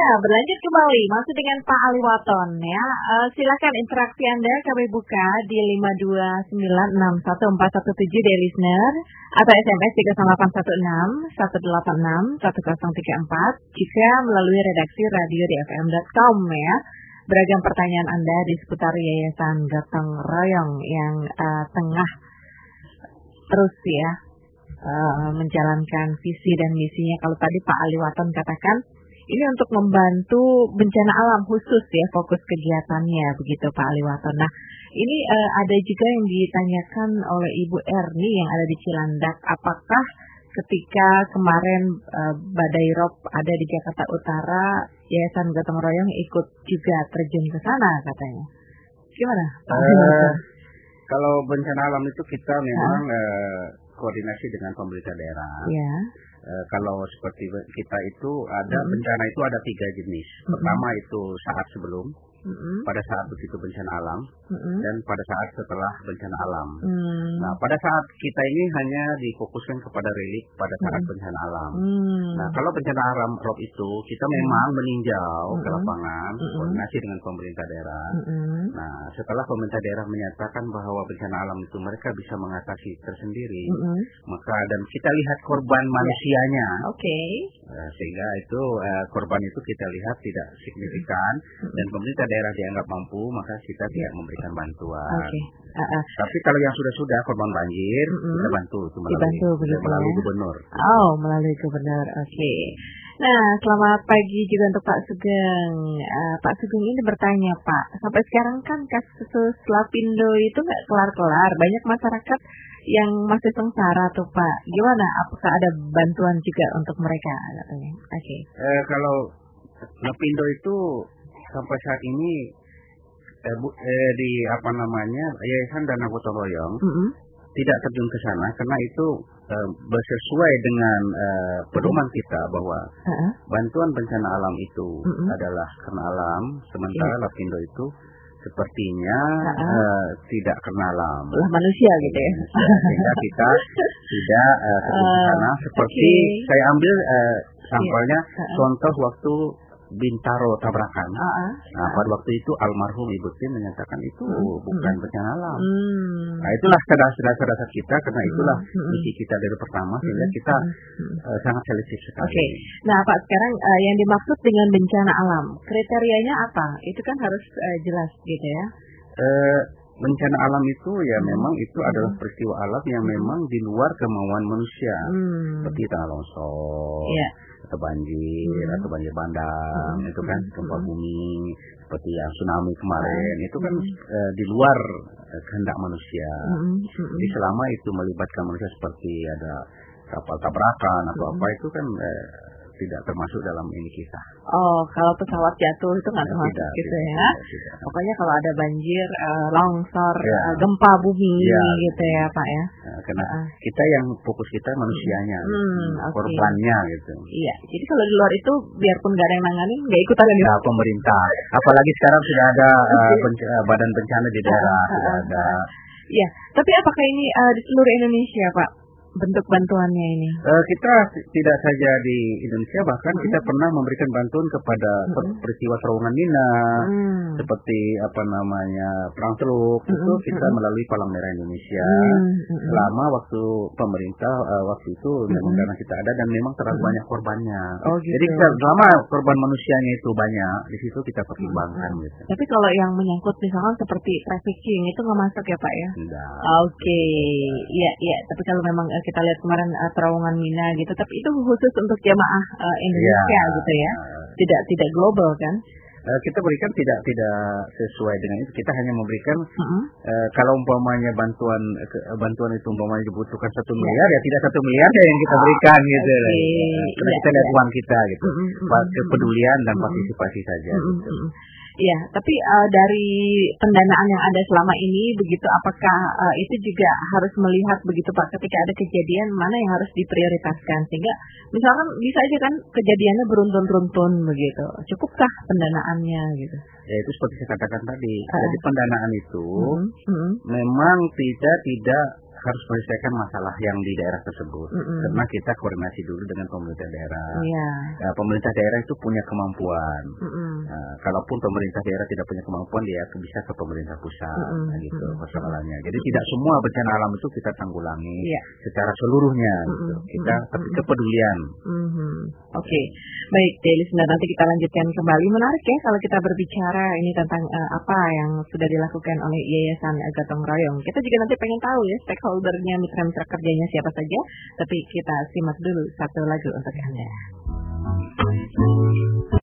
Ya, berlanjut kembali masih dengan Pak Ali Waton ya. Silakan interaksi Anda kami buka di 529614117 dari listener atau SMS 38816 186 1034 juga melalui redaksi radio di fm.com ya. Beragam pertanyaan Anda di seputar Yayasan Gotong Royong yang tengah terus ya menjalankan visi dan misinya. Kalau tadi Pak Ali Waton katakan ini untuk membantu bencana alam khusus ya, fokus kegiatannya begitu Pak Ali Waton. Nah, ini ada juga yang ditanyakan oleh Ibu Erni yang ada di Cilandak, apakah ketika kemarin badai rob ada di Jakarta Utara, Yayasan Gotong Royong ikut juga terjun ke sana katanya. Gimana Pak Ali Waton? Kalau bencana alam itu kita memang koordinasi dengan pemerintah daerah. Ya. Kalau seperti kita itu ada bencana itu ada 3 jenis. Pertama itu saat sebelum, pada saat begitu bencana alam, dan pada saat setelah bencana alam. Nah, pada saat kita ini hanya difokuskan kepada relief pada saat bencana alam. Nah, kalau bencana alam rob itu kita memang meninjau ke lapangan, koordinasi dengan pemerintah daerah. Nah, setelah pemerintah daerah menyatakan bahwa bencana alam itu mereka bisa mengatasi tersendiri, maka dan kita lihat korban manusianya, sehingga itu korban itu kita lihat tidak signifikan dan pemerintah daerah dianggap mampu, maka kita tidak memberikan bantuan. Tapi kalau yang sudah korban banjir, kita bantu itu melalui gubernur. Melalui gubernur. Nah, selamat pagi juga untuk Pak Sugeng. Pak Sugeng ini bertanya, Pak, sampai sekarang kan kasus Lapindo itu nggak kelar-kelar. Banyak masyarakat yang masih sengsara tuh, Pak. Gimana? Apakah ada bantuan juga untuk mereka? Katanya. Kalau Lapindo itu sampai saat ini di Yayasan Dana Gotong Royong tidak terjun ke sana karena itu sesuai dengan pedoman kita bahwa bantuan bencana alam itu adalah karena alam, sementara Lapindo itu sepertinya tidak kena alam. Manusia gitu ya. Sehingga kita tidak terjun ke sana. Seperti saya ambil sampelnya contoh waktu Bintaro tabrakan. Nah, pada waktu itu almarhum Ibu Tin menyatakan itu bukan bencana alam. Nah, itulah saudara-saudara kita, karena itulah misi kita dari pertama, sehingga kita sangat selektif sekali. Nah, Pak, sekarang yang dimaksud dengan bencana alam, kriterianya apa? Itu kan harus jelas gitu ya. Bencana alam itu ya memang itu adalah peristiwa alam yang memang di luar kemauan manusia, seperti tanah longsor, atau banjir, atau banjir bandang, itu kan gempa bumi, seperti yang tsunami kemarin, itu kan di luar kehendak manusia. Jadi selama itu melibatkan manusia seperti ada kapal tabrakan atau apa, itu kan tidak termasuk dalam ini kita. Kalau pesawat jatuh itu nggak termasuk gitu ya. Pokoknya kalau ada banjir, longsor, gempa bumi gitu ya Pak ya. Karena kita yang fokus kita manusianya, korbannya gitu. Iya, jadi kalau di luar itu biarpun nggak ada yang nanganin, nggak ikutan gitu. Nah, pemerintah, apalagi sekarang sudah ada badan bencana di daerah, sudah ada. Iya, tapi apakah ini di seluruh Indonesia Pak? Bentuk bantuannya ini? Kita tidak saja di Indonesia, bahkan kita pernah memberikan bantuan kepada peristiwa terowongan Mina, seperti perang Teluk, itu kita melalui Palang Merah Indonesia. Selama waktu pemerintah waktu itu memang dana kita ada dan memang terlalu banyak korbannya. Jadi selama korban manusianya itu banyak, di situ kita pertimbangkan. Gitu. Tapi kalau yang menyangkut misalkan seperti trafficking itu nggak masuk ya Pak ya? Tidak. Iya. Tapi kalau memang kita lihat kemarin terowongan Mina gitu, tapi itu khusus untuk jamaah Indonesia gitu ya, tidak global kan? Kita berikan tidak sesuai dengan itu. Kita hanya memberikan kalau umpamanya bantuan itu umpamanya dibutuhkan 1 miliar, ya tidak 1 miliar yang kita berikan gitu. Karena kita lihat uang kita gitu, kepedulian dan partisipasi saja. Gitu. Iya, tapi dari pendanaan yang ada selama ini begitu, apakah itu juga harus melihat begitu Pak, ketika ada kejadian mana yang harus diprioritaskan, sehingga misalkan bisa aja kan kejadiannya beruntun-runtun begitu, cukupkah pendanaannya gitu? Ya itu seperti saya katakan tadi, jadi pendanaan itu memang tidak harus menyelesaikan masalah yang di daerah tersebut. Karena kita koordinasi dulu dengan pemerintah daerah. Pemerintah daerah itu punya kemampuan. Kalaupun pemerintah daerah tidak punya kemampuan, dia bisa ke pemerintah pusat, gitu persoalannya. Jadi tidak semua bencana alam itu kita tanggulangi secara seluruhnya. Gitu. Kita kepedulian. Oke, baik, jadi listener, nanti kita lanjutkan kembali. Menarik ya kalau kita berbicara ini tentang apa yang sudah dilakukan oleh Yayasan Gotong Royong. Kita juga nanti pengen tahu ya stakeholdernya, mitra-mitra kerjanya siapa saja. Tapi kita simak dulu satu lagu untuk Anda.